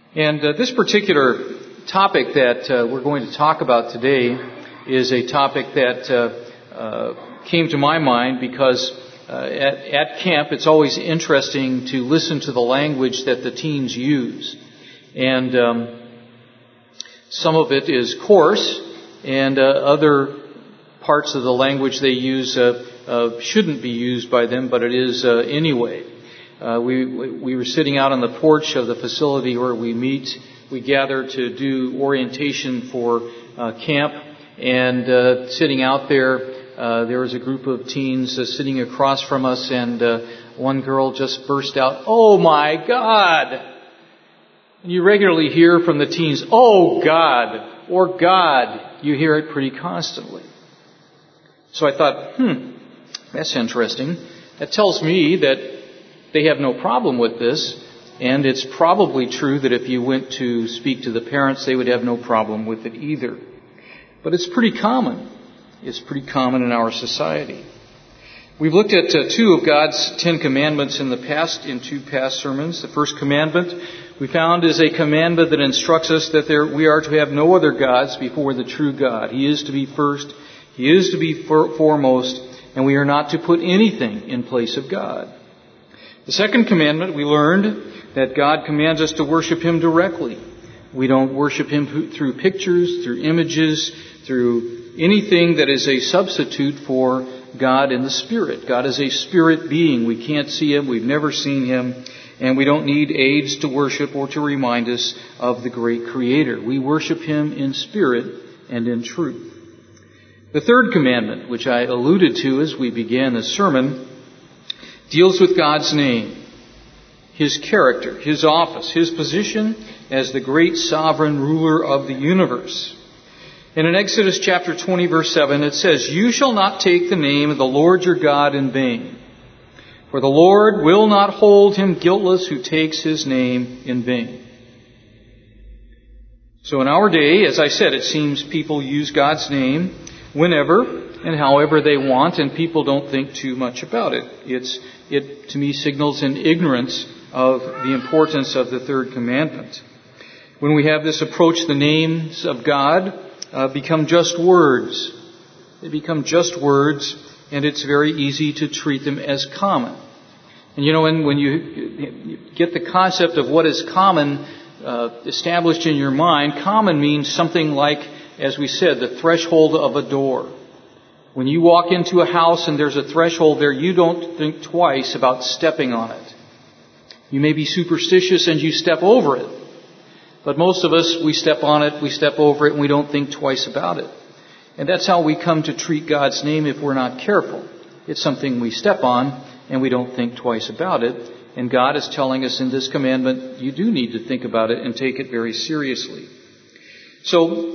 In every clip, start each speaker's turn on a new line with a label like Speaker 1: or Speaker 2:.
Speaker 1: And this particular topic that we're going to talk about today is a topic that came to my mind because at camp it's always interesting to listen to the language that the teens use. And some of it is coarse, and other parts of the language they use shouldn't be used by them, but it is anyway. We were sitting out on the porch of the facility where we meet. We gather to do orientation for camp, and sitting out there, there was a group of teens sitting across from us, and one girl just burst out, "Oh my God!" And you regularly hear from the teens, "Oh God," or "God." You hear it pretty constantly. So I thought, that's interesting. That tells me that they have no problem with this, and it's probably true that if you went to speak to the parents, they would have no problem with it either. But it's pretty common. It's pretty common in our society. We've looked at two of God's 10 commandments in the past, in two past sermons. The first commandment we found is a commandment that instructs us that we are to have no other gods before the true God. He is to be first. He is to be foremost, and we are not to put anything in place of God. The second commandment, we learned that God commands us to worship Him directly. We don't worship Him through pictures, through images, through anything that is a substitute for God in the Spirit. God is a Spirit being. We can't see Him. We've never seen Him. And we don't need aids to worship or to remind us of the great Creator. We worship Him in spirit and in truth. The third commandment, which I alluded to as we began this sermon, deals with God's name, His character, His office, His position as the great sovereign ruler of the universe. And in Exodus chapter 20, verse 7, it says, "You shall not take the name of the Lord your God in vain, for the Lord will not hold him guiltless who takes His name in vain." So in our day, as I said, it seems people use God's name whenever and however they want, and people don't think too much about it. It, to me, signals an ignorance of the importance of the third commandment. When we have this approach, the names of God become just words. They become just words, and it's very easy to treat them as common. And when you get the concept of what is common established in your mind, common means something like, as we said, the threshold of a door. When you walk into a house and there's a threshold there, you don't think twice about stepping on it. You may be superstitious and you step over it. But most of us, we step on it, we step over it, and we don't think twice about it. And that's how we come to treat God's name if we're not careful. It's something we step on, and we don't think twice about it. And God is telling us in this commandment, you do need to think about it and take it very seriously. So,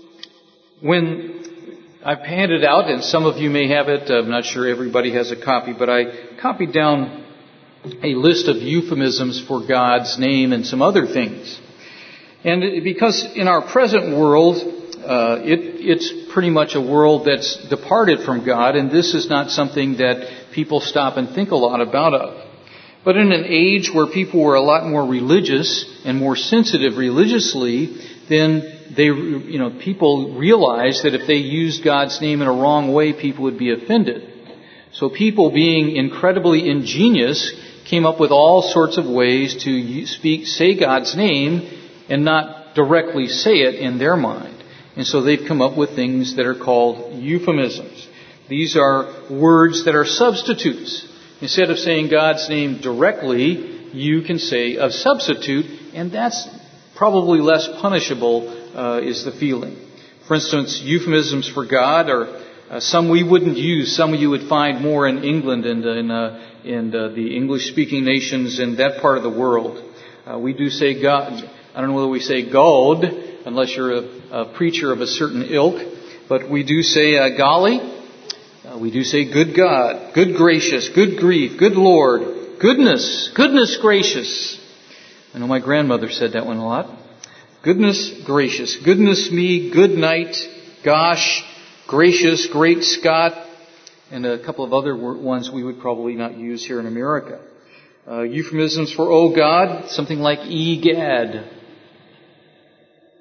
Speaker 1: when I've handed out, and some of you may have it, I'm not sure everybody has a copy, but I copied down a list of euphemisms for God's name and some other things. And because in our present world, it's pretty much a world that's departed from God, and this is not something that people stop and think a lot about. But in an age where people were a lot more religious and more sensitive religiously, then people realized that if they used God's name in a wrong way, people would be offended. So people, being incredibly ingenious, came up with all sorts of ways to say God's name and not directly say it in their mind. And so they've come up with things that are called euphemisms. These are words that are substitutes. Instead of saying God's name directly, you can say a substitute, and that's probably less punishable, is the feeling. For instance, euphemisms for God are some we wouldn't use. Some you would find more in England and in the English-speaking nations in that part of the world. We do say God. I don't know whether we say God, unless you're a preacher of a certain ilk, but we do say golly. We do say good God, good gracious, good grief, good Lord, goodness gracious. I know my grandmother said that one a lot. Goodness gracious, goodness me, good night, gosh, gracious, great Scott, and a couple of other ones we would probably not use here in America. Euphemisms for oh God, something like egad.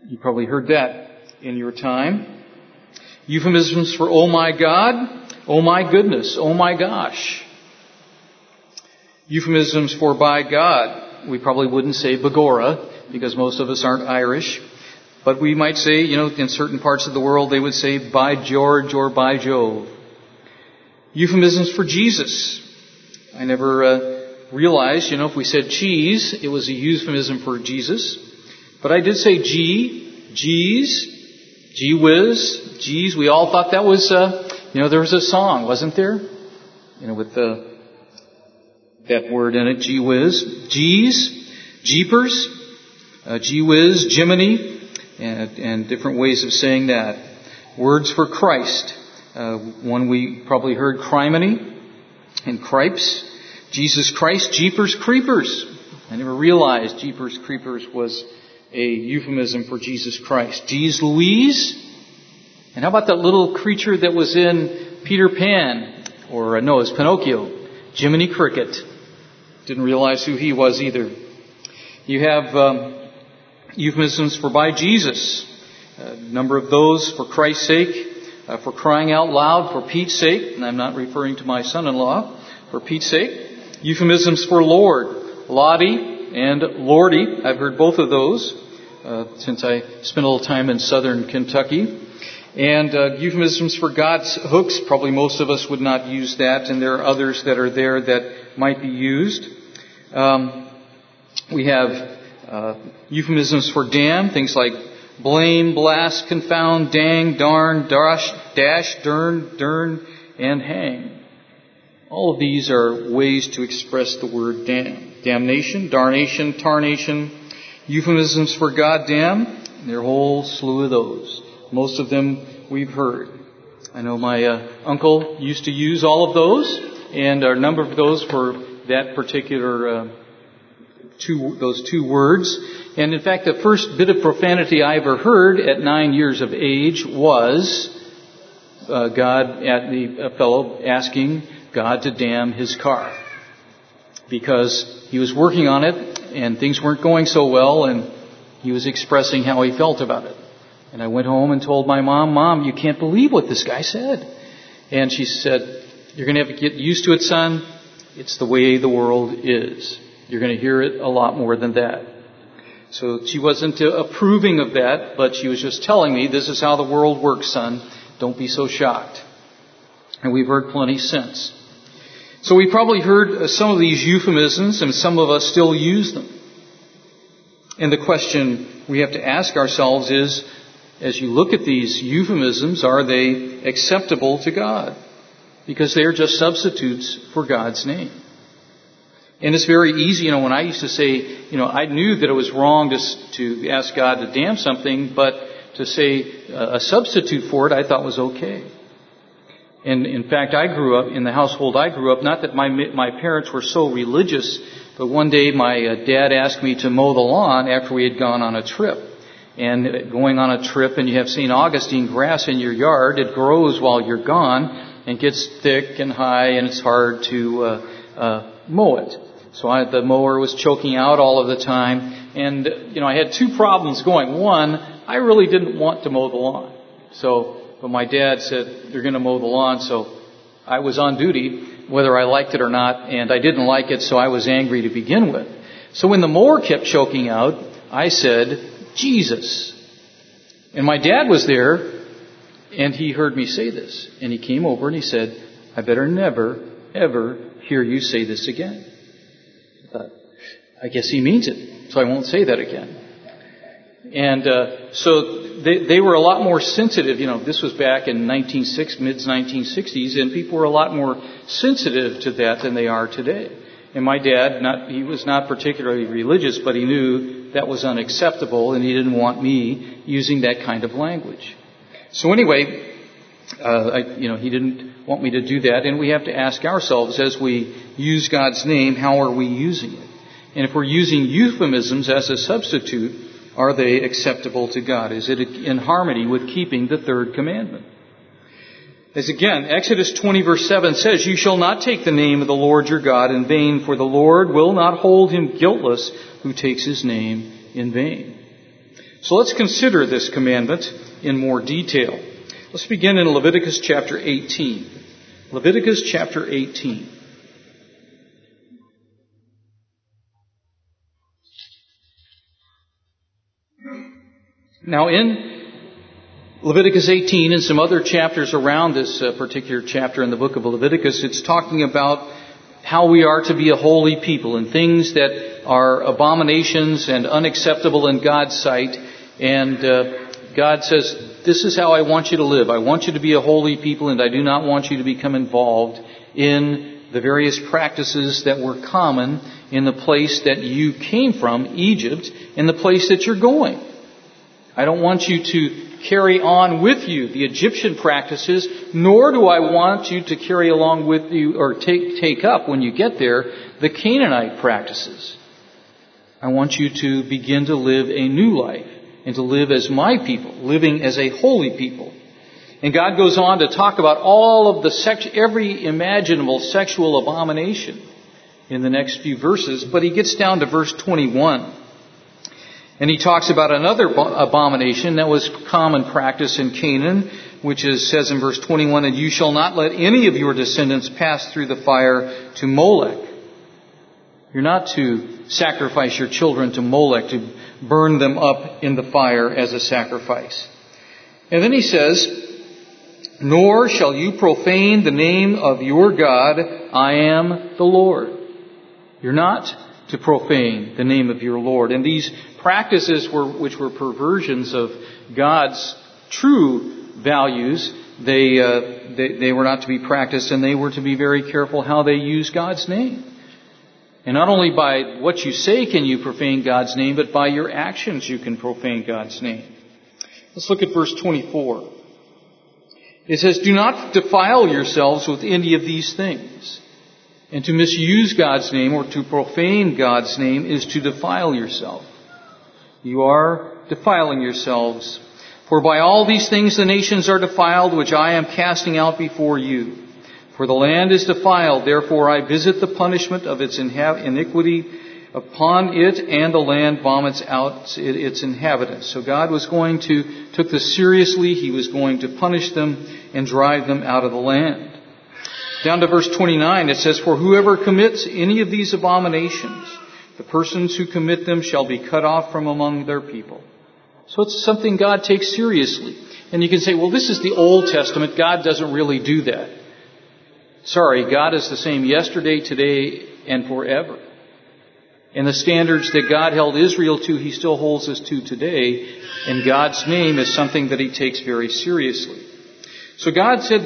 Speaker 1: You probably heard that in your time. Euphemisms for oh my God, oh my goodness, oh my gosh. Euphemisms for by God. We probably wouldn't say begorra because most of us aren't Irish. But we might say, in certain parts of the world they would say by George or by Jove. Euphemisms for Jesus. I never realized, if we said cheese, it was a euphemism for Jesus. But I did say geez, gee whiz, geez. We all thought that was, there was a song, wasn't there? With that word in it, gee whiz. Geez, jeepers, gee whiz, Jiminy, and different ways of saying that. Words for Christ. One we probably heard, criminy and cripes. Jesus Christ, jeepers creepers. I never realized jeepers creepers was a euphemism for Jesus Christ. Geez Louise. And how about that little creature that was in Peter Pan? Or no, it's Pinocchio. Jiminy Cricket. Didn't realize who he was either. You have euphemisms for by Jesus. A number of those for Christ's sake. For crying out loud, for Pete's sake, and I'm not referring to my son-in-law, for Pete's sake. Euphemisms for Lord, Lottie and Lordy. I've heard both of those since I spent a little time in southern Kentucky. And euphemisms for God's hooks. Probably most of us would not use that, and there are others that are there that might be used. We have euphemisms for damn, things like blame, blast, confound, dang, darn, dash, dern, and hang. All of these are ways to express the word damn. Damnation, darnation, tarnation, euphemisms for goddamn. There are a whole slew of those. Most of them we've heard. I know my uncle used to use all of those, and a number of those for that particular those two words. And in fact, the first bit of profanity I ever heard at 9 years of age was a fellow asking God to damn his car because he was working on it and things weren't going so well, and he was expressing how he felt about it. And I went home and told my mom, "Mom, you can't believe what this guy said." And she said, "You're going to have to get used to it, son. It's the way the world is. You're going to hear it a lot more than that." So she wasn't approving of that, but she was just telling me, this is how the world works, son. Don't be so shocked. And we've heard plenty since. So we probably heard some of these euphemisms, and some of us still use them. And the question we have to ask ourselves is, as you look at these euphemisms, are they acceptable to God? Because they are just substitutes for God's name. And it's very easy, when I used to say, I knew that it was wrong to ask God to damn something, but to say a substitute for it I thought was okay. And in fact, I grew up, in the household I grew up, not that my parents were so religious, but one day my dad asked me to mow the lawn after we had gone on a trip. And going on a trip and you have St. Augustine grass in your yard, it grows while you're gone and gets thick and high, and it's hard to mow it. So the mower was choking out all of the time. And, I had two problems going. One, I really didn't want to mow the lawn. But my dad said, "You're going to mow the lawn." So I was on duty, whether I liked it or not. And I didn't like it, so I was angry to begin with. So when the mower kept choking out, I said, "Jesus." And my dad was there, and he heard me say this. And he came over and he said, "I better never, ever hear you say this again." I thought, I guess he means it, so I won't say that again. And so they were a lot more sensitive. This was back in mid-1960s, and people were a lot more sensitive to that than they are today. And my dad, he was not particularly religious, but he knew that was unacceptable, and he didn't want me using that kind of language. So anyway, he didn't want me to do that, and we have to ask ourselves, as we use God's name, how are we using it? And if we're using euphemisms as a substitute, are they acceptable to God? Is it in harmony with keeping the third commandment? As again, Exodus 20 verse 7 says, "You shall not take the name of the Lord your God in vain, for the Lord will not hold him guiltless who takes his name in vain." So let's consider this commandment in more detail. Let's begin in Leviticus chapter 18. Leviticus chapter 18. Now in Leviticus 18 and some other chapters around this particular chapter in the book of Leviticus, it's talking about how we are to be a holy people and things that are abominations and unacceptable in God's sight. And God says, this is how I want you to live. I want you to be a holy people, and I do not want you to become involved in the various practices that were common in the place that you came from, Egypt, and the place that you're going. I don't want you to carry on with you the Egyptian practices, nor do I want you to carry along with you or take up when you get there the Canaanite practices. I want you to begin to live a new life and to live as my people, living as a holy people. And God goes on to talk about all of every imaginable sexual abomination in the next few verses, but he gets down to verse 21. And he talks about another abomination that was common practice in Canaan, which says in verse 21, and you shall not let any of your descendants pass through the fire to Molech. You're not to sacrifice your children to Molech, to burn them up in the fire as a sacrifice. And then he says, nor shall you profane the name of your God. I am the Lord. You're not to profane the name of your Lord. And these practices which were perversions of God's true values, they were not to be practiced, and they were to be very careful how they use God's name. And not only by what you say can you profane God's name, but by your actions you can profane God's name. Let's look at verse 24. It says, do not defile yourselves with any of these things. And to misuse God's name or to profane God's name is to defile yourself. You are defiling yourselves. For by all these things the nations are defiled, which I am casting out before you. For the land is defiled, therefore I visit the punishment of its iniquity upon it, and the land vomits out its inhabitants. So God took this seriously. He was going to punish them and drive them out of the land. Down to verse 29, it says, for whoever commits any of these abominations, the persons who commit them shall be cut off from among their people. So it's something God takes seriously. And you can say, well, this is the Old Testament. God doesn't really do that. Sorry, God is the same yesterday, today, and forever. And the standards that God held Israel to, He still holds us to today. And God's name is something that He takes very seriously. So God said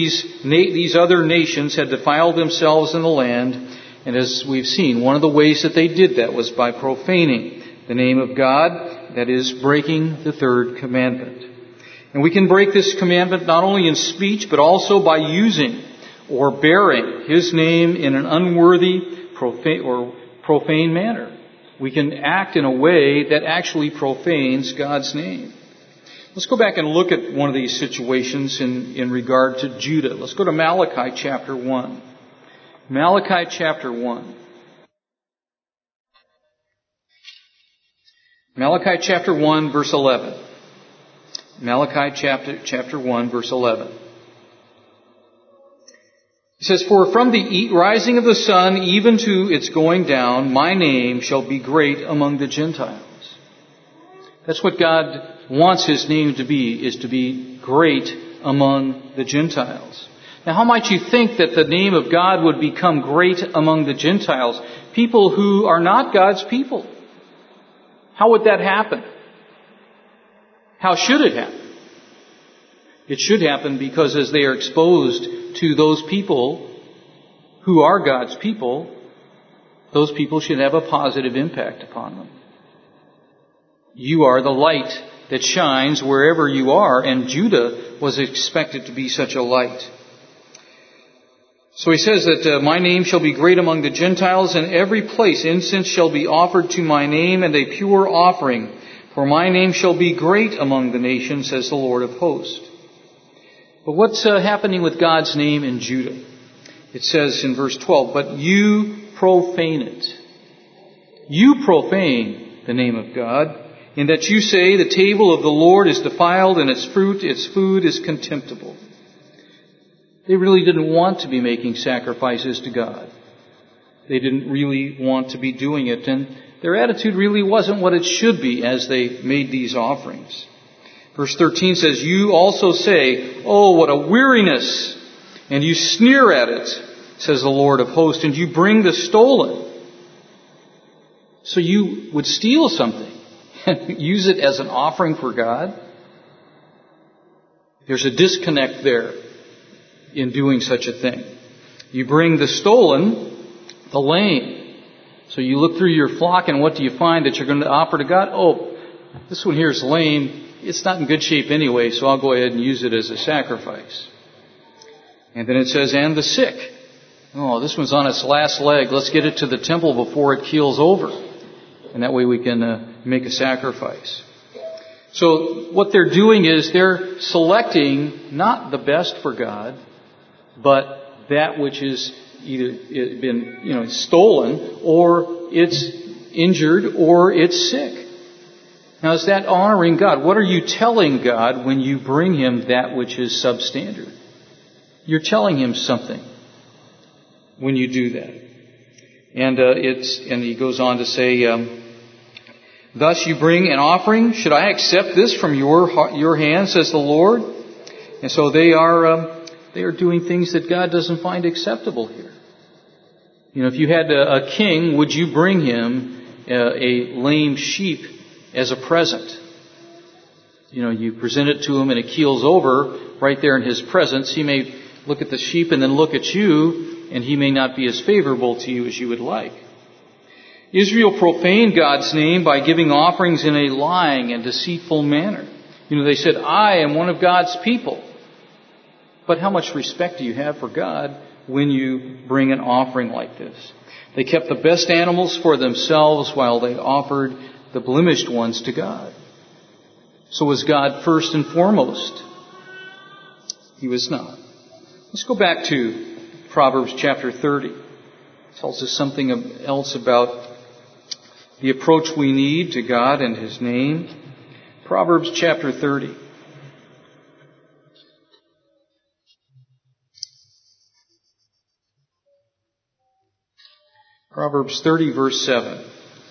Speaker 1: these other nations had defiled themselves in the land. And as we've seen, one of the ways that they did that was by profaning the name of God, that is, breaking the third commandment. And we can break this commandment not only in speech, but also by using or bearing His name in an unworthy, profane manner. We can act in a way that actually profanes God's name. Let's go back and look at one of these situations in regard to Judah. Let's go to Malachi chapter 1. Malachi chapter 1. Malachi chapter 1 verse 11. Malachi chapter 1 verse 11. It says, for from the rising of the sun even to its going down, my name shall be great among the Gentiles. That's what God wants His name to be, is to be great among the Gentiles. Now, how might you think that the name of God would become great among the Gentiles? People who are not God's people. How would that happen? How should it happen? It should happen because as they are exposed to those people who are God's people, those people should have a positive impact upon them. You are the light that shines wherever you are, and Judah was expected to be such a light. So he says that my name shall be great among the Gentiles, and every place incense shall be offered to my name, and a pure offering. For my name shall be great among the nations, says the Lord of hosts. But what's happening with God's name in Judah? It says in verse 12, but you profane it. You profane the name of God, in that you say the table of the Lord is defiled and its food is contemptible. They really didn't want to be making sacrifices to God. They didn't really want to be doing it, and their attitude really wasn't what it should be as they made these offerings. Verse 13 says, you also say, oh, what a weariness! And you sneer at it, says the Lord of hosts, and you bring the stolen. So you would steal something and use it as an offering for God? There's a disconnect there in doing such a thing. You bring the stolen, the lame. So you look through your flock, and what do you find that you're going to offer to God? Oh, this one here is lame. It's not in good shape anyway, so I'll go ahead and use it as a sacrifice. And then it says, and the sick. Oh, this one's on its last leg. Let's get it to the temple before it keels over. And that way we can make a sacrifice. So what they're doing is they're selecting not the best for God, but that which is either been stolen, or it's injured, or it's sick. Now, is that honoring God? What are you telling God when you bring Him that which is substandard? You're telling Him something when you do that. And he goes on to say, thus you bring an offering. Should I accept this from your hand, says the Lord? And so they are doing things that God doesn't find acceptable here. If you had a king, would you bring him a lame sheep as a present? You present it to him and it keels over right there in his presence. He may look at the sheep and then look at you, and he may not be as favorable to you as you would like. Israel profaned God's name by giving offerings in a lying and deceitful manner. They said, I am one of God's people. But how much respect do you have for God when you bring an offering like this? They kept the best animals for themselves while they offered the blemished ones to God. So was God first and foremost? He was not. Let's go back to Proverbs chapter 30. It tells us something else about the approach we need to God and His name. Proverbs chapter 30. Proverbs 30, verse 7.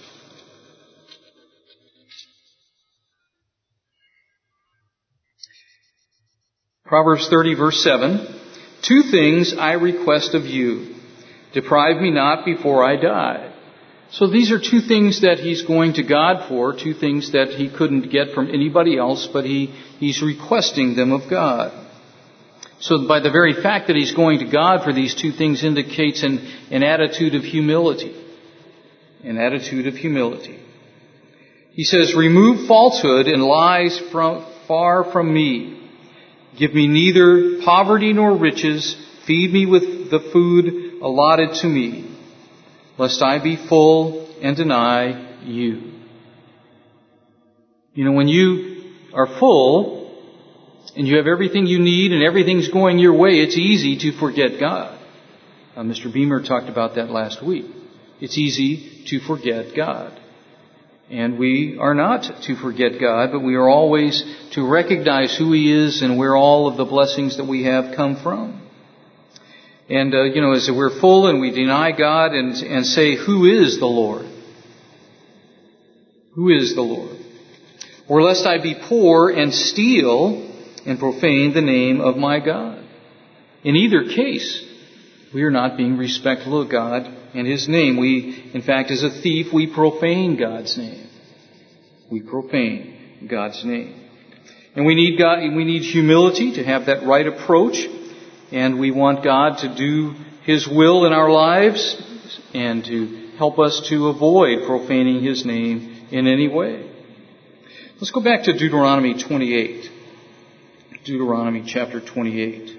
Speaker 1: Proverbs 30, verse 7. 2 things I request of you. Deprive me not before I die. So these are 2 things that he's going to God for, 2 things that he couldn't get from anybody else, but he's requesting them of God. So by the very fact that he's going to God for these 2 things indicates an attitude of humility. An attitude of humility. He says, remove falsehood and lies far from me. Give me neither poverty nor riches. Feed me with the food allotted to me, lest I be full and deny you. When you are full and you have everything you need and everything's going your way, it's easy to forget God. Mr. Beamer talked about that last week. It's easy to forget God. And we are not to forget God, but we are always to recognize who He is and where all of the blessings that we have come from. And, as we're full and we deny God and say, who is the Lord? Who is the Lord? Or lest I be poor and steal and profane the name of my God. In either case, we are not being respectful of God and His name. We, in fact, as a thief, we profane God's name. We profane God's name. And we need God, we need humility to have that right approach. And we want God to do His will in our lives and to help us to avoid profaning His name in any way. Let's go back to Deuteronomy 28. Deuteronomy chapter 28.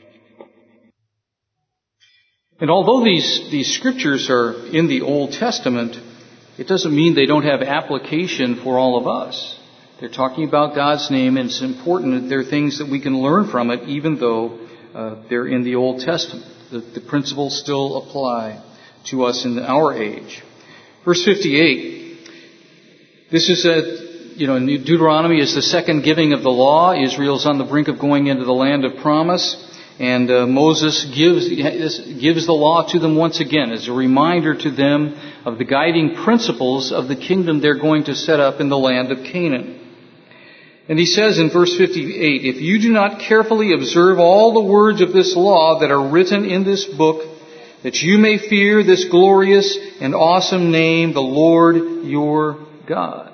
Speaker 1: And although these scriptures are in the Old Testament, it doesn't mean they don't have application for all of us. They're talking about God's name, and it's important that there are things that we can learn from it, even though they're in the Old Testament. The principles still apply to us in our age. Verse 58, this is in Deuteronomy is the second giving of the law. Israel's on the brink of going into the land of promise. And Moses gives the law to them once again as a reminder to them of the guiding principles of the kingdom they're going to set up in the land of Canaan. And he says in verse 58, if you do not carefully observe all the words of this law that are written in this book, that you may fear this glorious and awesome name, the Lord your God.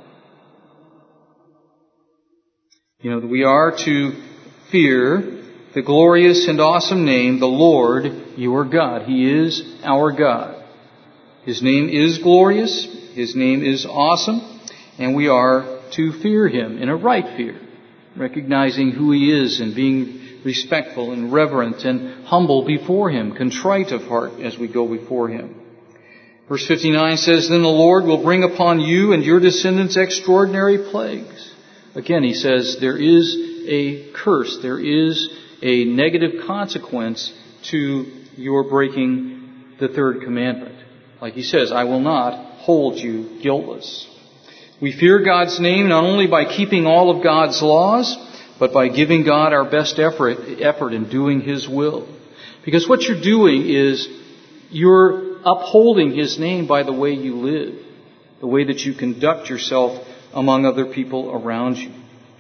Speaker 1: We are to fear the glorious and awesome name, the Lord your God. He is our God. His name is glorious. His name is awesome. And we are to fear Him in a right fear, recognizing who He is and being respectful and reverent and humble before Him, contrite of heart as we go before Him. Verse 59 says, then the Lord will bring upon you and your descendants extraordinary plagues. Again, he says there is a curse. There is a negative consequence to your breaking the third commandment. Like he says, I will not hold you guiltless. We fear God's name not only by keeping all of God's laws, but by giving God our best effort in doing His will. Because what you're doing is you're upholding His name by the way you live, the way that you conduct yourself among other people around you.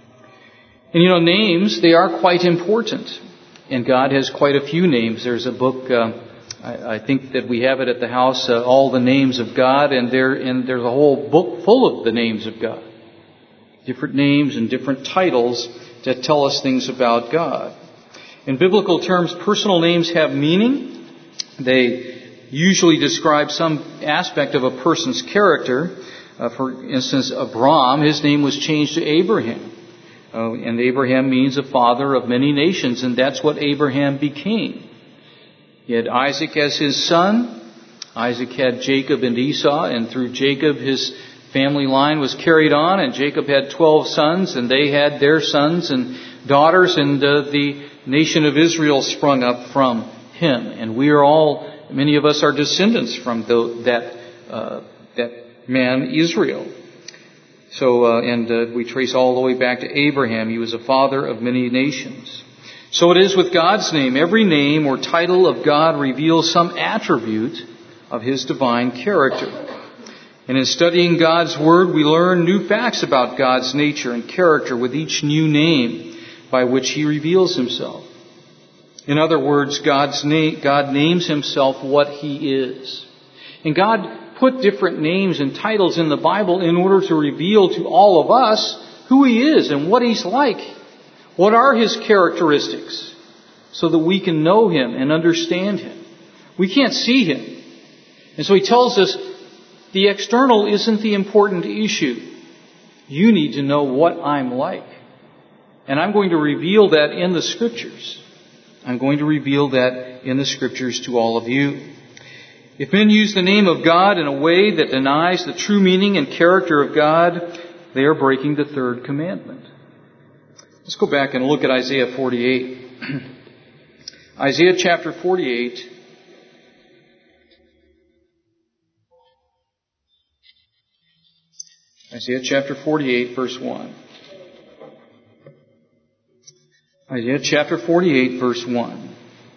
Speaker 1: And names, they are quite important. And God has quite a few names. There's a book, I think that we have it at the house, All the Names of God, and there's a whole book full of the names of God. Different names and different titles that tell us things about God. In biblical terms, personal names have meaning. They usually describe some aspect of a person's character. For instance, Abram, his name was changed to Abraham. And Abraham means a father of many nations, and that's what Abraham became. He had Isaac as his son. Isaac had Jacob and Esau, and through Jacob his family line was carried on, and Jacob had 12 sons, and they had their sons and daughters, and the nation of Israel sprung up from him. And many of us are descendants from that man Israel. So, we trace all the way back to Abraham. He was a father of many nations. So it is with God's name. Every name or title of God reveals some attribute of His divine character. And in studying God's Word, we learn new facts about God's nature and character with each new name by which He reveals Himself. In other words, God names Himself what He is. And God put different names and titles in the Bible in order to reveal to all of us who He is and what He's like. What are His characteristics? So that we can know Him and understand Him. We can't see Him. And so He tells us the external isn't the important issue. You need to know what I'm like. And I'm going to reveal that in the Scriptures. I'm going to reveal that in the Scriptures to all of you. If men use the name of God in a way that denies the true meaning and character of God, they are breaking the third commandment. Let's go back and look at Isaiah 48. Isaiah chapter 48. Isaiah chapter 48, verse 1. Isaiah chapter 48, verse 1.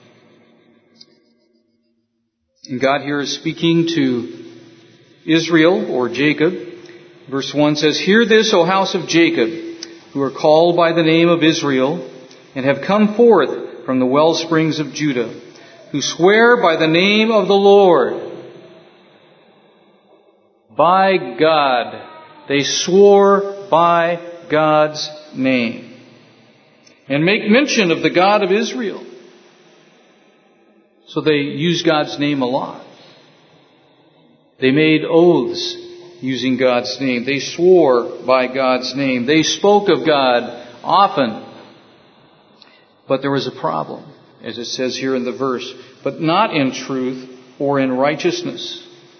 Speaker 1: And God here is speaking to Israel or Jacob. Verse 1 says, hear this, O house of Jacob, who are called by the name of Israel, and have come forth from the well springs of Judah, who swear by the name of the Lord. By God. They swore by God's name. And make mention of the God of Israel. So they use God's name a lot. They made oaths using God's name. They swore by God's name. They spoke of God often. But there was a problem, as it says here in the verse. But not in truth or in righteousness.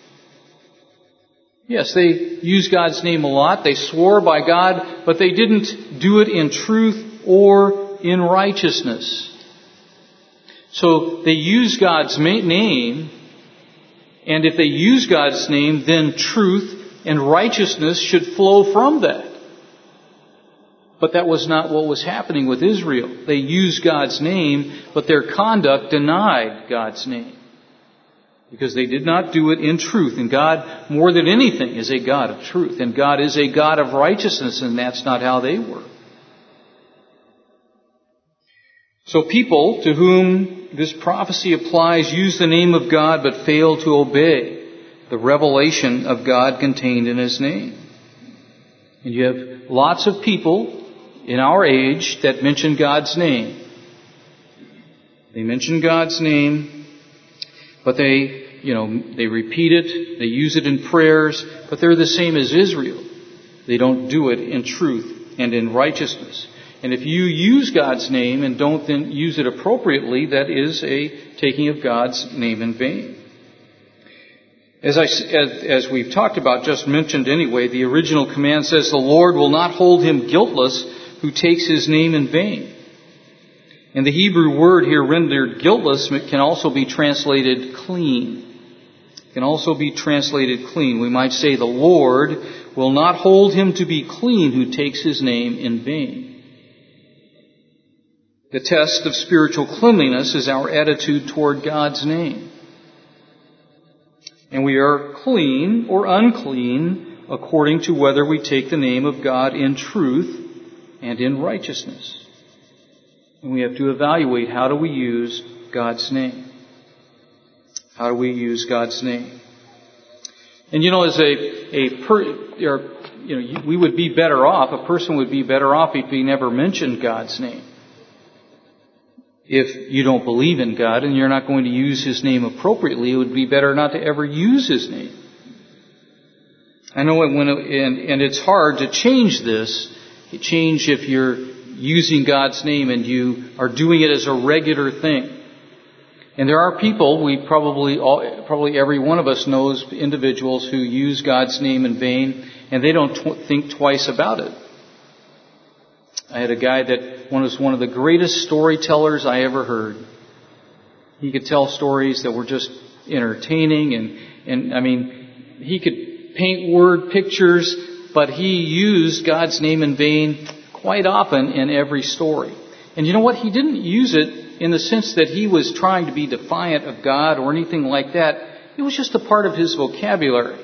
Speaker 1: Yes, they used God's name a lot. They swore by God, but they didn't do it in truth or in righteousness. So they use God's name, and if they use God's name, then truth and righteousness should flow from that. But that was not what was happening with Israel. They used God's name, but their conduct denied God's name. Because they did not do it in truth. And God, more than anything, is a God of truth. And God is a God of righteousness, and that's not how they were. So people to whom this prophecy applies use the name of God but fail to obey the revelation of God contained in His name. And you have lots of people in our age that mention God's name. They mention God's name, but they repeat it, they use it in prayers, but they're the same as Israel. They don't do it in truth and in righteousness. And if you use God's name and don't then use it appropriately, that is a taking of God's name in vain. As we've talked about, just mentioned anyway, the original command says, "The Lord will not hold him guiltless who takes His name in vain." And the Hebrew word here rendered guiltless can also be translated clean. Can also be translated clean. We might say the Lord will not hold him to be clean who takes His name in vain. The test of spiritual cleanliness is our attitude toward God's name. And we are clean or unclean according to whether we take the name of God in truth and in righteousness. And we have to evaluate, how do we use God's name? How do we use God's name? And we would be better off, a person would be better off if he never mentioned God's name. If you don't believe in God and you're not going to use His name appropriately, it would be better not to ever use His name. I know and it's hard to change this. Change if you're using God's name and you are doing it as a regular thing. And there are people, probably every one of us knows individuals who use God's name in vain, and they don't think twice about it. I had a guy that was one of the greatest storytellers I ever heard. He could tell stories that were just entertaining, and I mean, he could paint word pictures, but he used God's name in vain quite often in every story. And you know what? He didn't use it in the sense that he was trying to be defiant of God or anything like that. It was just a part of his vocabulary.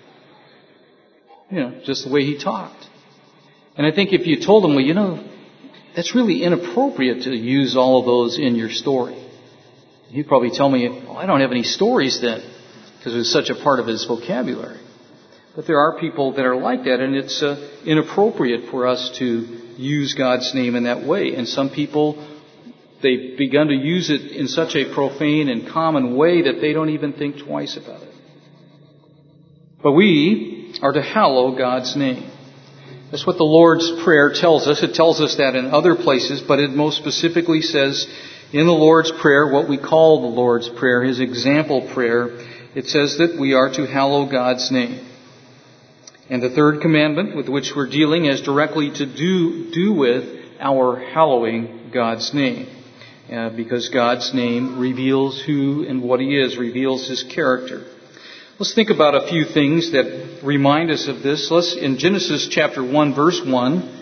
Speaker 1: Just the way he talked. And I think if you told him, that's really inappropriate to use all of those in your story, he'd probably tell me, I don't have any stories then, because it was such a part of his vocabulary. But there are people that are like that, and it's inappropriate for us to use God's name in that way. And some people, they've begun to use it in such a profane and common way that they don't even think twice about it. But we are to hallow God's name. That's what the Lord's Prayer tells us. It tells us that in other places, but it most specifically says in the Lord's Prayer, what we call the Lord's Prayer, His example prayer, it says that we are to hallow God's name. And the third commandment with which we're dealing has directly to do with our hallowing God's name. Because God's name reveals who and what He is, reveals His character. Let's think about a few things that remind us of this. In Genesis chapter 1, verse 1,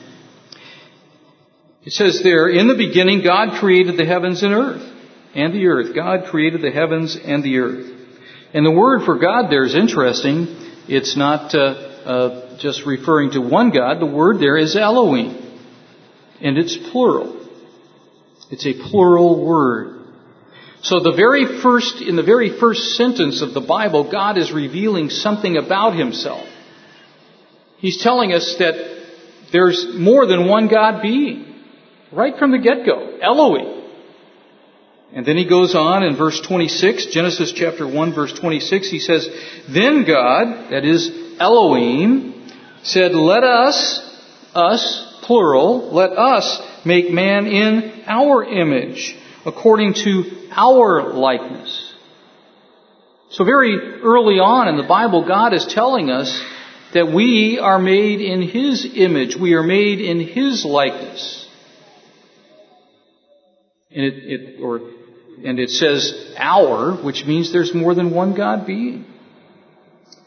Speaker 1: it says there, "In the beginning God created the heavens and earth." And the earth. God created the heavens and the earth. And the word for God there is interesting. It's not just referring to one God. The word there is Elohim. And it's plural. It's a plural word. So in the very first sentence of the Bible, God is revealing something about Himself. He's telling us that there's more than one God being. Right from the get-go. Elohim. And then He goes on in verse 26, Genesis chapter 1, verse 26, He says, "Then God," that is Elohim, "said, let us, plural, let us make man in our image, according to our likeness." So very early on in the Bible, God is telling us that we are made in His image. We are made in His likeness. And it says our, which means there's more than one God being.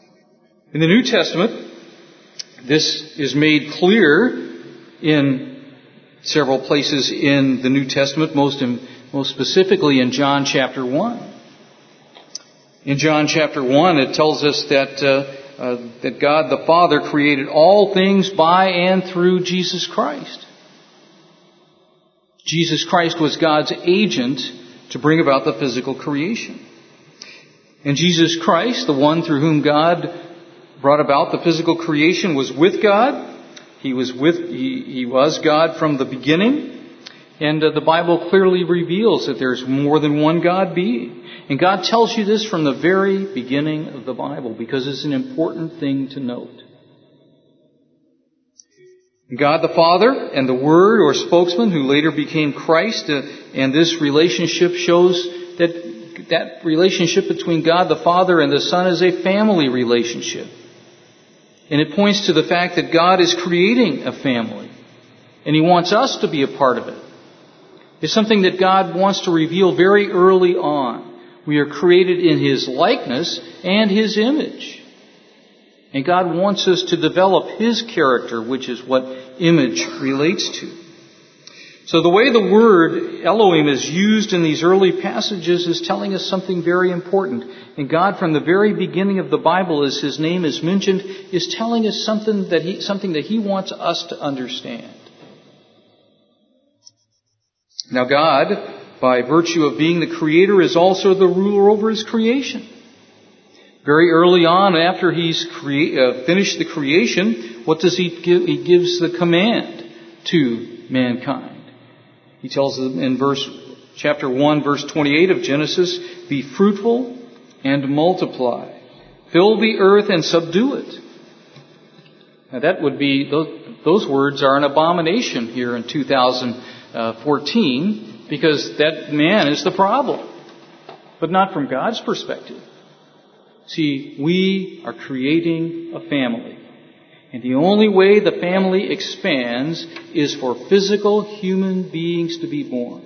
Speaker 1: In the New Testament, this is made clear in several places in the New Testament, most specifically in John chapter 1. In John chapter 1, it tells us that God the Father created all things by and through Jesus Christ. Jesus Christ was God's agent to bring about the physical creation. And Jesus Christ, the one through whom God brought about the physical creation, was with God. He was God from the beginning. And the Bible clearly reveals that there's more than one God being. And God tells you this from the very beginning of the Bible because it's an important thing to note. God the Father and the Word or spokesman who later became Christ, and this relationship shows that relationship between God the Father and the Son is a family relationship. And it points to the fact that God is creating a family. And He wants us to be a part of it. It's something that God wants to reveal very early on. We are created in His likeness and His image. And God wants us to develop His character, which is what image relates to. So the way the word Elohim is used in these early passages is telling us something very important. And God, from the very beginning of the Bible, as His name is mentioned, is telling us something that He wants us to understand. Now God, by virtue of being the Creator, is also the ruler over His creation. Very early on, after He's finished the creation, what does He give? He gives the command to mankind. He tells them in chapter 1, verse 28 of Genesis, be fruitful and multiply. Fill the earth and subdue it. Now that would be, those words are an abomination here in 2014 because that man is the problem. But not from God's perspective. See, we are creating a family. And the only way the family expands is for physical human beings to be born.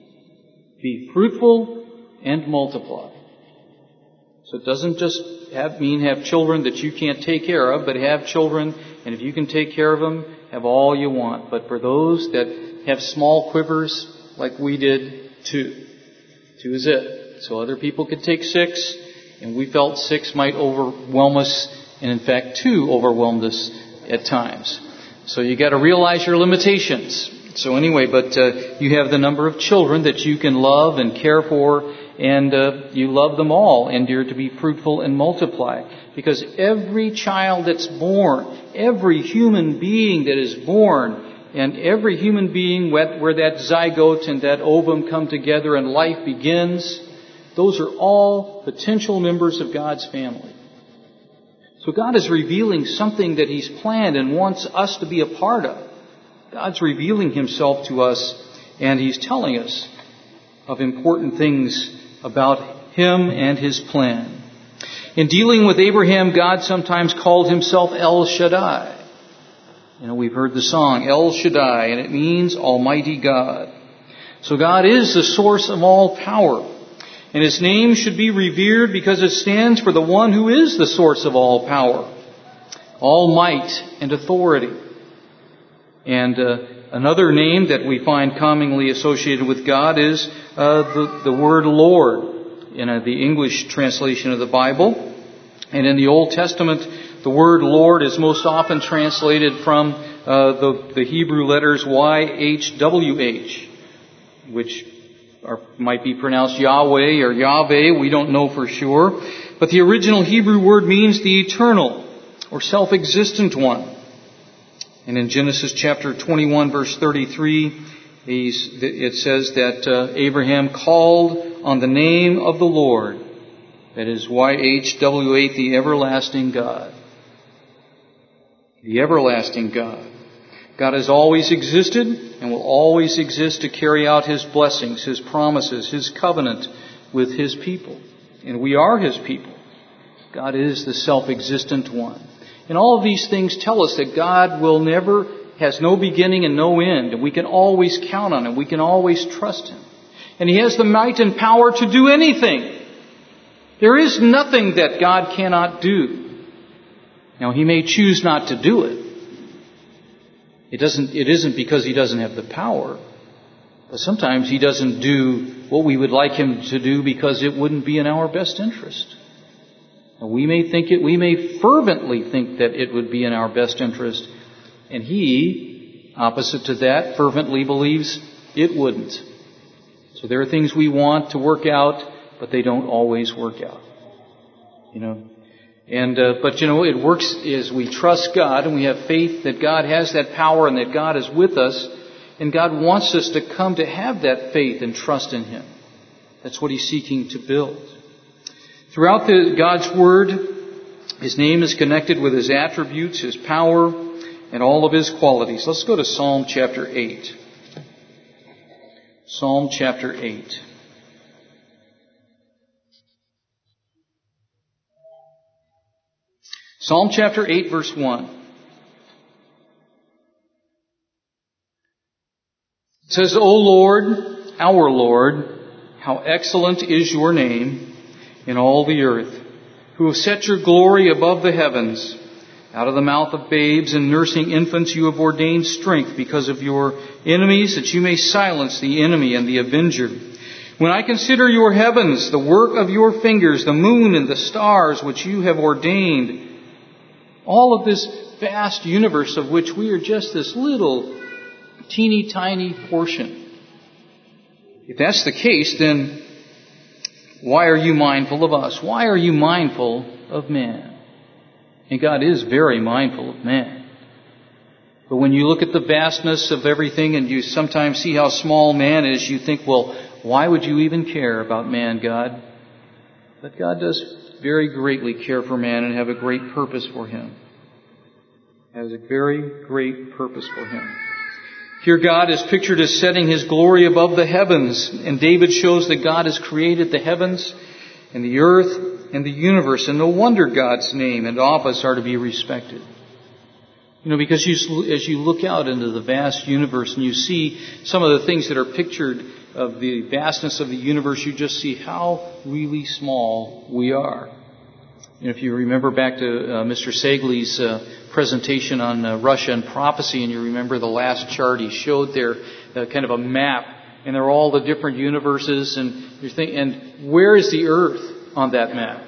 Speaker 1: Be fruitful and multiply. So it doesn't just mean have children that you can't take care of, but have children, and if you can take care of them, have all you want. But for those that have small quivers, like we did, 2. 2 is it. So other people could take 6, and we felt 6 might overwhelm us, and in fact 2 overwhelmed us at times. So you got to realize your limitations. So anyway, but you have the number of children that you can love and care for, and you love them all, and you're to be fruitful and multiply. Because every child that's born, every human being that is born, and every human being where that zygote and that ovum come together and life begins, those are all potential members of God's family. So God is revealing something that He's planned and wants us to be a part of. God's revealing Himself to us, and He's telling us of important things about Him and His plan. In dealing with Abraham, God sometimes called Himself El Shaddai. You know, we've heard the song, El Shaddai, and it means Almighty God. So God is the source of all power. And His name should be revered because it stands for the one who is the source of all power, all might and authority. And another name that we find commonly associated with God is the word Lord in the English translation of the Bible. And in the Old Testament, the word Lord is most often translated from the Hebrew letters YHWH, which might be pronounced Yahweh or Yahweh, we don't know for sure. But the original Hebrew word means the eternal or self-existent one. And in Genesis chapter 21, verse 33, it says that Abraham called on the name of the Lord. That is YHWH, the everlasting God. The everlasting God. God has always existed and will always exist to carry out His blessings, His promises, His covenant with His people. And we are His people. God is the self-existent one. And all of these things tell us that God has no beginning and no end. And we can always count on Him. We can always trust Him. And He has the might and power to do anything. There is nothing that God cannot do. Now, He may choose not to do it. It isn't because He doesn't have the power, but sometimes He doesn't do what we would like Him to do because it wouldn't be in our best interest. And we may fervently think that it would be in our best interest, and He, opposite to that, fervently believes it wouldn't. So there are things we want to work out, but they don't always work out. But it works as we trust God and we have faith that God has that power and that God is with us, and God wants us to come to have that faith and trust in Him. That's what He's seeking to build. Throughout God's Word, His name is connected with His attributes, His power, and all of His qualities. Let's go to Psalm chapter 8. Psalm chapter 8. Psalm chapter 8, verse 1. It says, O Lord, our Lord, how excellent is your name in all the earth, who have set your glory above the heavens. Out of the mouth of babes and nursing infants you have ordained strength because of your enemies, that you may silence the enemy and the avenger. When I consider your heavens, the work of your fingers, the moon and the stars which you have ordained, all of this vast universe of which we are just this little teeny tiny portion. If that's the case, then why are you mindful of us? Why are you mindful of man? And God is very mindful of man. But when you look at the vastness of everything and you sometimes see how small man is, you think, well, why would you even care about man, God? But God does very greatly care for man and have a great purpose for him. Has a very great purpose for him. Here God is pictured as setting His glory above the heavens, and David shows that God has created the heavens and the earth and the universe, and no wonder God's name and office are to be respected. Because as you look out into the vast universe and you see some of the things that are pictured of the vastness of the universe, you just see how really small we are. If you remember back to Mr. Sagley's presentation on Russia and prophecy, and you remember the last chart he showed there, kind of a map, and there are all the different universes, and you're thinking, and where is the Earth on that map?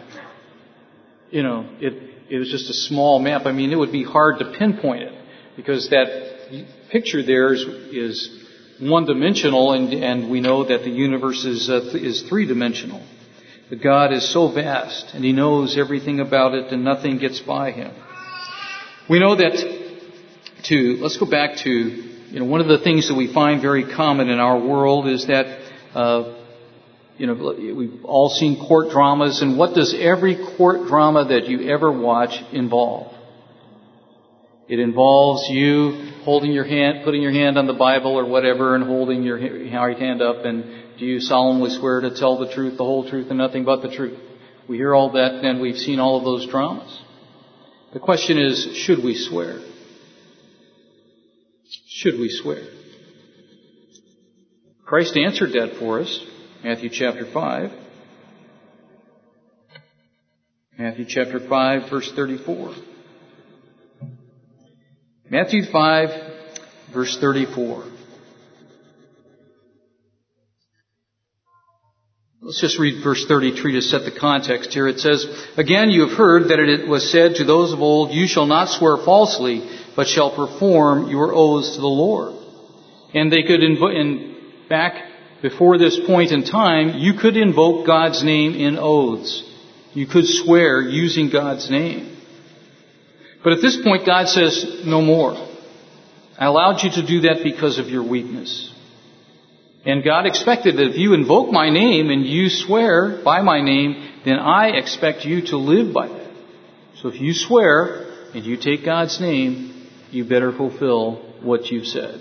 Speaker 1: It was just a small map. I mean, it would be hard to pinpoint it because that picture there is one-dimensional, and we know that the universe is three-dimensional. But God is so vast, and He knows everything about it, and nothing gets by Him. We know that let's go back to, one of the things that we find very common in our world is that, we've all seen court dramas, and what does every court drama that you ever watch involve? It involves you holding your hand, putting your hand on the Bible or whatever, and holding your right hand up, and do you solemnly swear to tell the truth, the whole truth, and nothing but the truth? We hear all that, and we've seen all of those dramas. The question is, should we swear? Should we swear? Christ answered that for us. Matthew chapter 5. Matthew chapter 5, verse 34. Matthew 5, verse 34. Let's just read verse 33 to set the context here. It says, Again, you have heard that it was said to those of old, You shall not swear falsely, but shall perform your oaths to the Lord. And they could back before this point in time, you could invoke God's name in oaths. You could swear using God's name. But at this point, God says, no more. I allowed you to do that because of your weakness. And God expected that if you invoke my name and you swear by my name, then I expect you to live by that. So if you swear and you take God's name, you better fulfill what you've said.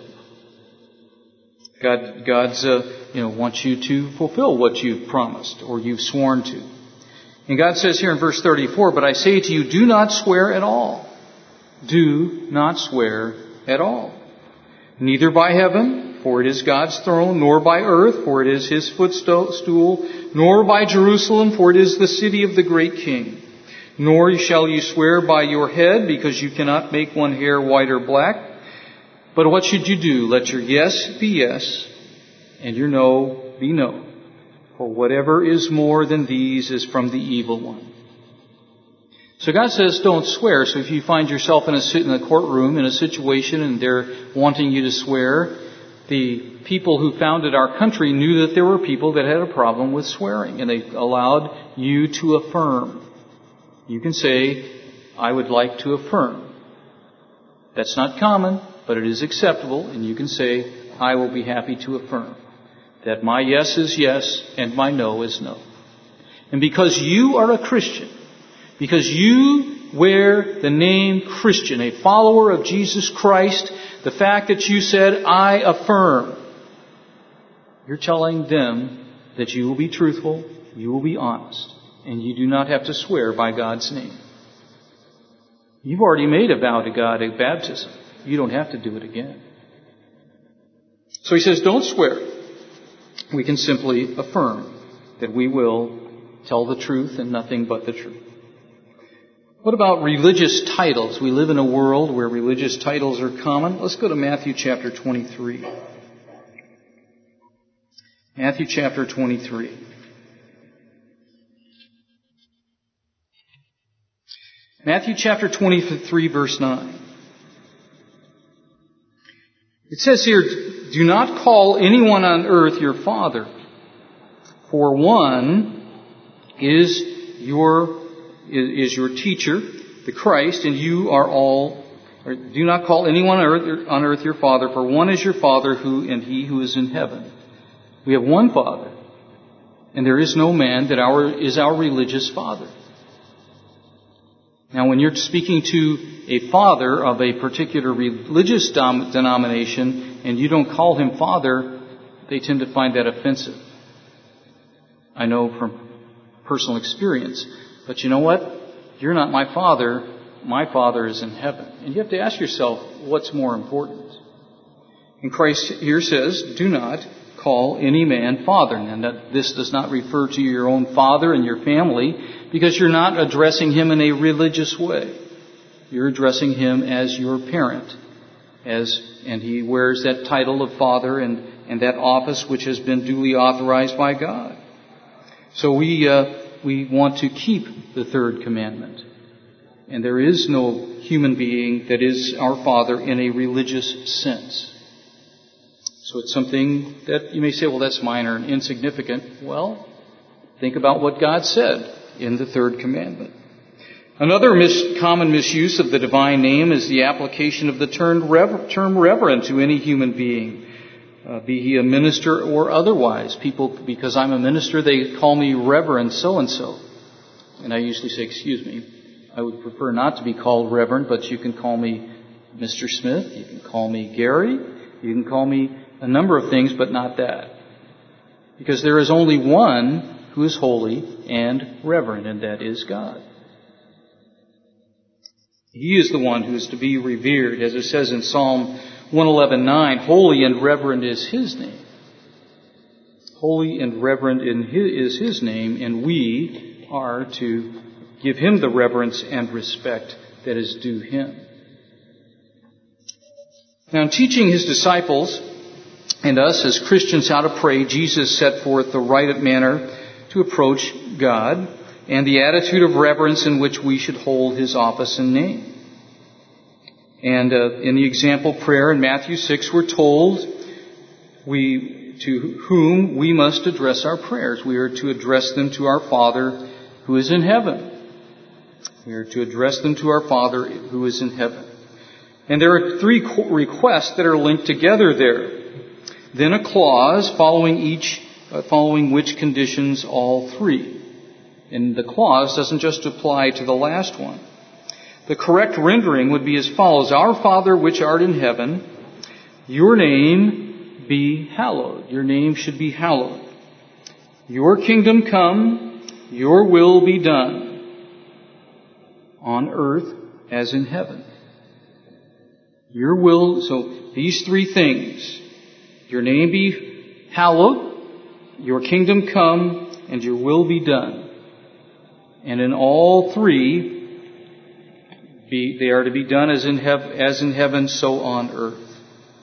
Speaker 1: God's wants you to fulfill what you've promised or you've sworn to. And God says here in verse 34, But I say to you, do not swear at all. Do not swear at all. Neither by heaven, for it is God's throne, nor by earth, for it is His footstool, nor by Jerusalem, for it is the city of the great King. Nor shall you swear by your head, because you cannot make one hair white or black. But what should you do? Let your yes be yes, and your no be no. For whatever is more than these is from the evil one. So God says don't swear. So if you find yourself in a courtroom in a situation and they're wanting you to swear, the people who founded our country knew that there were people that had a problem with swearing, and they allowed you to affirm. You can say, I would like to affirm. That's not common, but it is acceptable, and you can say, I will be happy to affirm that my yes is yes and my no is no. And because you are a Christian, because you wear the name Christian, a follower of Jesus Christ, the fact that you said, I affirm, you're telling them that you will be truthful, you will be honest, and you do not have to swear by God's name. You've already made a vow to God at baptism. You don't have to do it again. So he says, don't swear. We can simply affirm that we will tell the truth and nothing but the truth. What about religious titles? We live in a world where religious titles are common. Let's go to Matthew chapter 23. Matthew chapter 23. Matthew chapter 23, verse 9. It says here, do not call anyone on earth your father, for one is your teacher, the Christ, and you are all. Or do not call anyone on earth your father, for one is your Father, and he who is in heaven. We have one Father, and there is no man that is our religious father. Now, when you're speaking to a father of a particular religious denomination and you don't call him father, they tend to find that offensive. I know from personal experience. But you know what? You're not my father. My Father is in heaven. And you have to ask yourself, what's more important? And Christ here says, do not call any man father. And that this does not refer to your own father and your family, because you're not addressing him in a religious way. You're addressing him as your parent. And he wears that title of father and that office which has been duly authorized by God. So we want to keep the third commandment. And there is no human being that is our father in a religious sense. So it's something that you may say, well, that's minor and insignificant. Well, think about what God said in the third commandment. Another common misuse of the divine name is the application of the term reverend to any human being, be he a minister or otherwise. People, because I'm a minister, they call me Reverend so-and-so. And I usually say, excuse me, I would prefer not to be called Reverend, but you can call me Mr. Smith, you can call me Gary, you can call me a number of things, but not that. Because there is only one who is holy and reverend, and that is God. He is the one who is to be revered. As it says in Psalm 111:9, holy and reverend is His name. Holy and reverend is His name, and we are to give Him the reverence and respect that is due Him. Now, in teaching His disciples and us as Christians how to pray, Jesus set forth the right manner to approach God and the attitude of reverence in which we should hold His office and name. And in the example prayer in Matthew 6, we're told to whom we must address our prayers. We are to address them to our Father who is in heaven. We are to address them to our Father who is in heaven. And there are three requests that are linked together there. Then a clause following which conditions all three. And the clause doesn't just apply to the last one. The correct rendering would be as follows. Our Father which art in heaven, your name be hallowed. Your name should be hallowed. Your kingdom come, your will be done on earth as in heaven. Your will, so these three things. Your name be hallowed, your kingdom come, and your will be done. And in all three, they are to be done as in heaven, so on earth.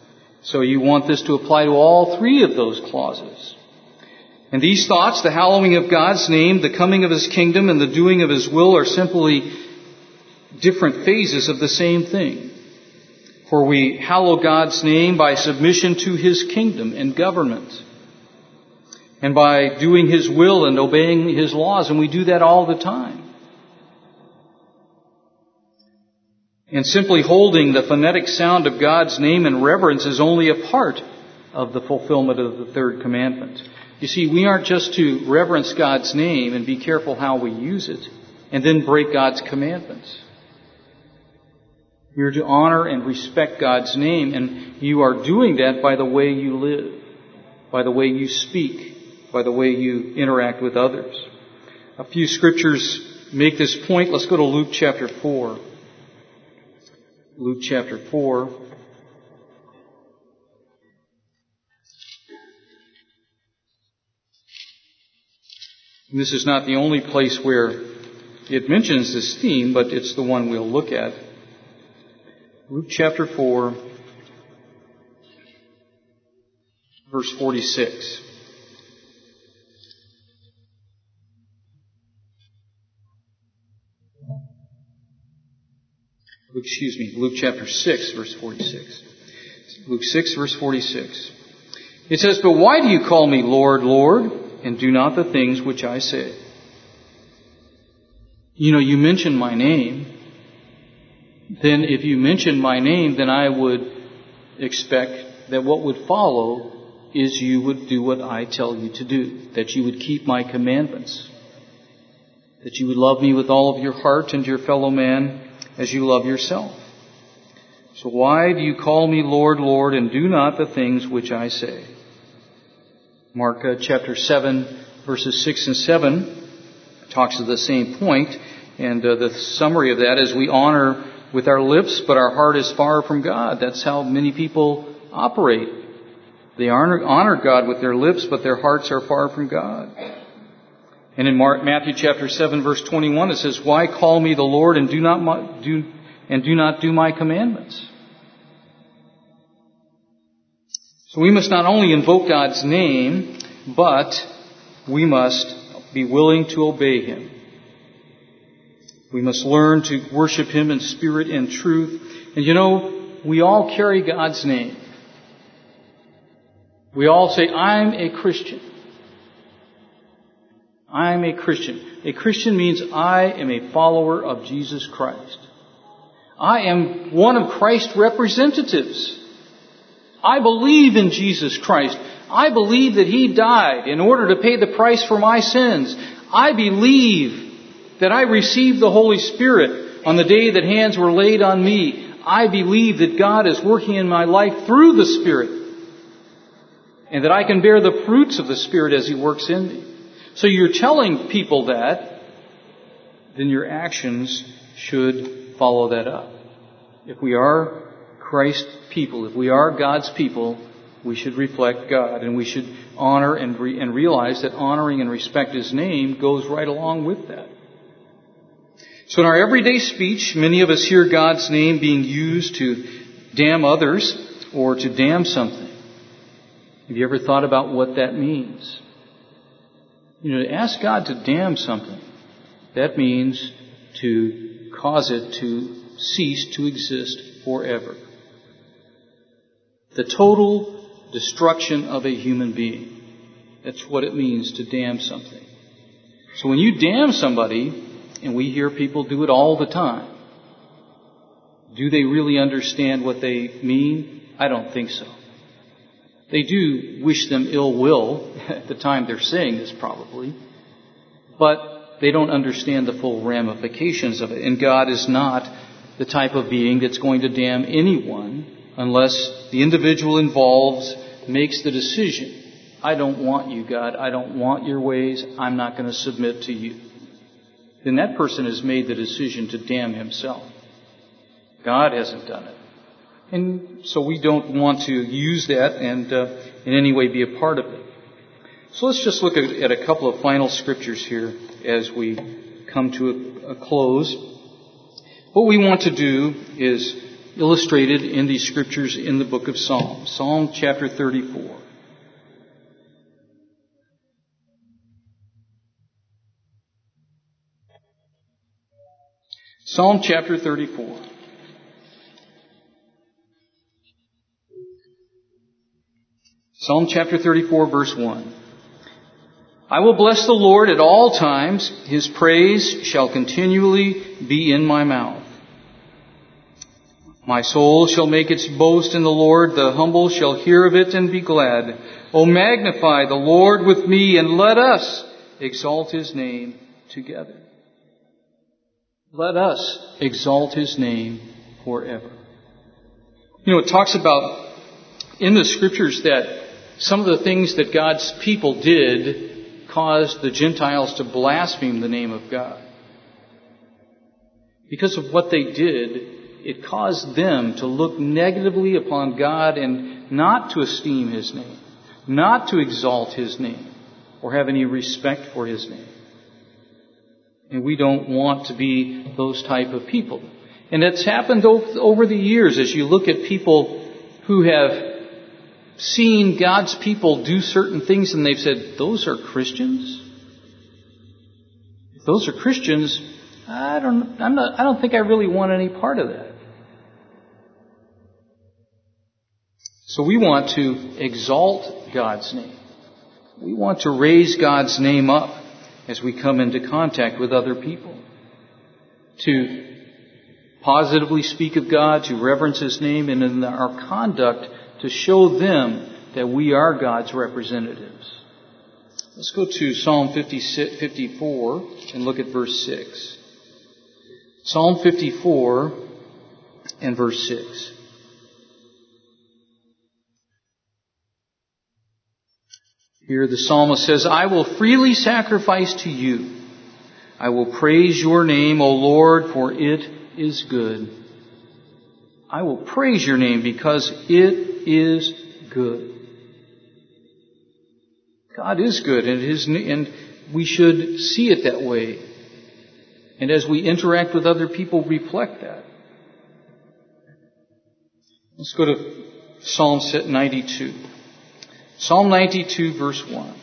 Speaker 1: So you want this to apply to all three of those clauses. And these thoughts, the hallowing of God's name, the coming of His kingdom, and the doing of His will are simply different phases of the same thing. For we hallow God's name by submission to His kingdom and government, and by doing His will and obeying His laws, and we do that all the time. And simply holding the phonetic sound of God's name in reverence is only a part of the fulfillment of the third commandment. You see, we aren't just to reverence God's name and be careful how we use it and then break God's commandments. You're to honor and respect God's name, and you are doing that by the way you live, by the way you speak, by the way you interact with others. A few scriptures make this point. Let's go to Luke chapter 4. Luke chapter 4. And this is not the only place where it mentions this theme, but it's the one we'll look at. Luke chapter 4, verse 46. Luke chapter 6, verse 46. Luke 6, verse 46. It says, "But why do you call me Lord, Lord, and do not the things which I say?" You mention my name. Then if you mention my name, then I would expect that what would follow is you would do what I tell you to do, that you would keep my commandments, that you would love me with all of your heart and your fellow man as you love yourself. So why do you call me Lord, Lord, and do not the things which I say? Mark chapter 7, verses 6 and 7 talks of the same point, and the summary of that is we honor with our lips, but our heart is far from God. That's how many people operate. They honor God with their lips, but their hearts are far from God. And in Matthew chapter 7, verse 21, it says, "Why call me the Lord and do not do my commandments?" So we must not only invoke God's name, but we must be willing to obey Him. We must learn to worship Him in spirit and truth. And we all carry God's name. We all say, "I'm a Christian." I'm a Christian. A Christian means I am a follower of Jesus Christ. I am one of Christ's representatives. I believe in Jesus Christ. I believe that He died in order to pay the price for my sins. I believe that I received the Holy Spirit on the day that hands were laid on me. I believe that God is working in my life through the Spirit, and that I can bear the fruits of the Spirit as He works in me. So you're telling people that, then your actions should follow that up. If we are Christ's people, if we are God's people, we should reflect God, and we should honor and realize that honoring and respect His name goes right along with that. So in our everyday speech, many of us hear God's name being used to damn others or to damn something. Have you ever thought about what that means? To ask God to damn something, that means to cause it to cease to exist forever. The total destruction of a human being. That's what it means to damn something. So when you damn somebody, and we hear people do it all the time, do they really understand what they mean? I don't think so. They do wish them ill will at the time they're saying this, probably, but they don't understand the full ramifications of it. And God is not the type of being that's going to damn anyone unless the individual involved makes the decision. I don't want you, God. I don't want your ways. I'm not going to submit to you. Then that person has made the decision to damn himself. God hasn't done it. And so we don't want to use that and in any way be a part of it. So let's just look at a couple of final scriptures here as we come to a close. What we want to do is illustrated in these scriptures in the book of Psalms. Psalm chapter 34. Psalm chapter 34. Psalm chapter 34, verse 1. I will bless the Lord at all times. His praise shall continually be in my mouth. My soul shall make its boast in the Lord. The humble shall hear of it and be glad. O magnify the Lord with me, and let us exalt His name together. Let us exalt His name forever. It talks about in the scriptures that some of the things that God's people did caused the Gentiles to blaspheme the name of God. Because of what they did, it caused them to look negatively upon God and not to esteem His name, not to exalt His name, or have any respect for His name. And we don't want to be those type of people. And it's happened over the years as you look at people who have seen God's people do certain things and they've said, those are Christians? If those are Christians, I don't think I really want any part of that. So we want to exalt God's name. We want to raise God's name up as we come into contact with other people. To positively speak of God, to reverence His name, and in our conduct to show them that we are God's representatives. Let's go to Psalm 54 and look at verse 6. Psalm 54 and verse 6. Here the psalmist says, I will freely sacrifice to you. I will praise your name, O Lord, for it is good. I will praise your name because it is good. God is good, and we should see it that way. And as we interact with other people, reflect that. Let's go to Psalm 92. Psalm 92, verse 1.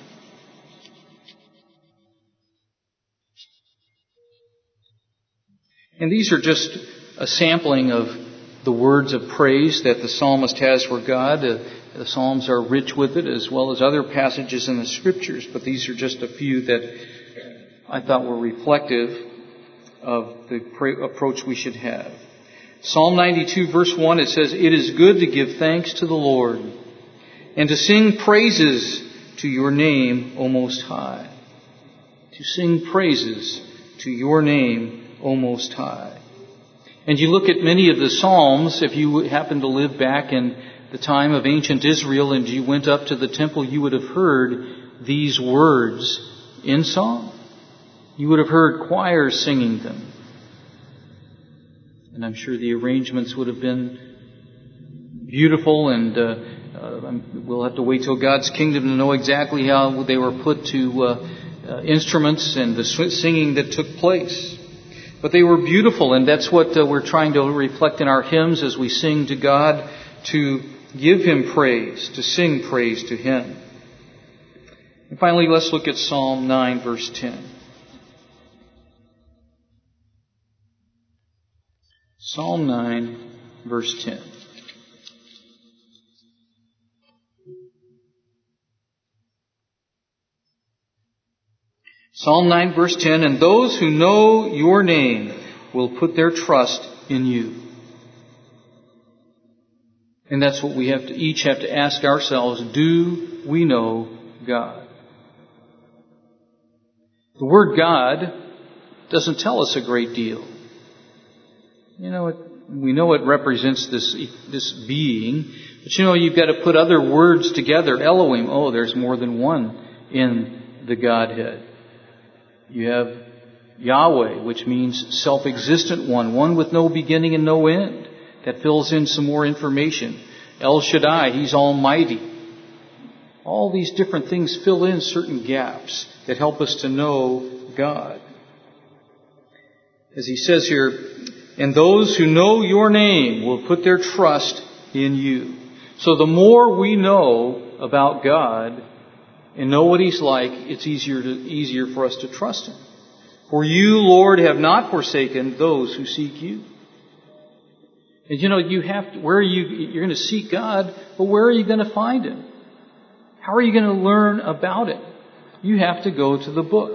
Speaker 1: And these are just a sampling of the words of praise that the psalmist has for God. The Psalms are rich with it, as well as other passages in the Scriptures, but these are just a few that I thought were reflective of the approach we should have. Psalm 92, verse 1, it says, It is good to give thanks to the Lord, and to sing praises to your name, O Most High. To sing praises to your name, O Most High. And you look at many of the Psalms, if you happen to live back in the time of ancient Israel and you went up to the temple, you would have heard these words in song. You would have heard choirs singing them. And I'm sure the arrangements would have been beautiful, and we'll have to wait till God's kingdom to know exactly how they were put to instruments and the singing that took place. But they were beautiful, and that's what we're trying to reflect in our hymns as we sing to God, to give Him praise, to sing praise to Him. And finally, let's look at Psalm 9, verse 10. Psalm 9, verse 10. Psalm 9, verse 10, And those who know your name will put their trust in you. And that's what we each have to ask ourselves. Do we know God? The word God doesn't tell us a great deal. We know it represents this being, but you've got to put other words together. Elohim, there's more than one in the Godhead. You have Yahweh, which means self-existent one with no beginning and no end. That fills in some more information. El Shaddai, He's almighty. All these different things fill in certain gaps that help us to know God. As he says here, And those who know your name will put their trust in you. So the more we know about God and know what He's like, it's easier for us to trust Him. For you, Lord, have not forsaken those who seek you. And you have to, you're going to seek God, but where are you going to find Him? How are you going to learn about Him? You have to go to the book.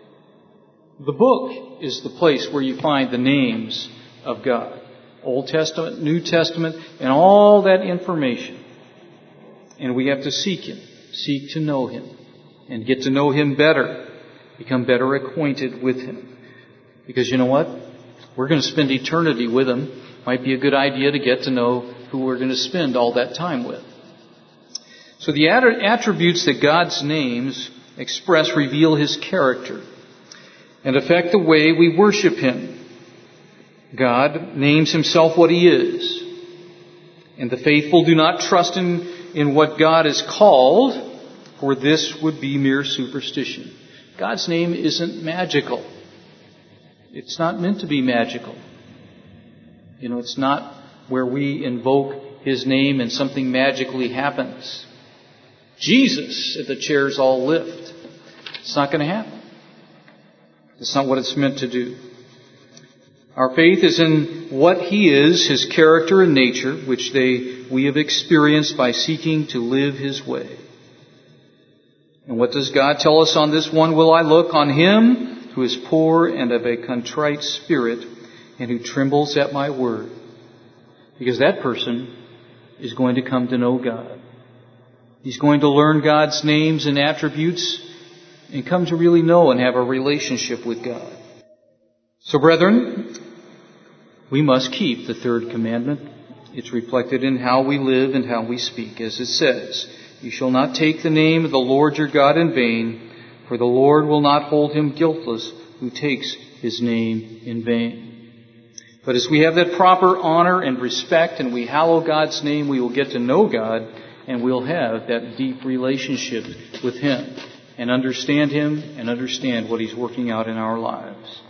Speaker 1: The book is the place where you find the names of God. Old Testament, New Testament, and all that information. And we have to seek Him, seek to know Him, and get to know Him better, become better acquainted with Him. Because you know what? We're going to spend eternity with Him. Might be a good idea to get to know who we're going to spend all that time with. So the attributes that God's names express reveal His character and affect the way we worship Him. God names Himself what He is. And the faithful do not trust in what God is called, for this would be mere superstition. God's name isn't magical. It's not meant to be magical. It's not where we invoke His name and something magically happens. Jesus, if the chairs all lift. It's not going to happen. It's not what it's meant to do. Our faith is in what He is, His character and nature, which we have experienced by seeking to live His way. And what does God tell us on this one? Will I look on Him who is poor and of a contrite spirit and who trembles at my word? Because that person is going to come to know God. He's going to learn God's names and attributes and come to really know and have a relationship with God. So, brethren, we must keep the third commandment. It's reflected in how we live and how we speak. As it says, you shall not take the name of the Lord your God in vain, for the Lord will not hold him guiltless who takes His name in vain. But as we have that proper honor and respect and we hallow God's name, we will get to know God and we'll have that deep relationship with Him and understand Him and understand what He's working out in our lives.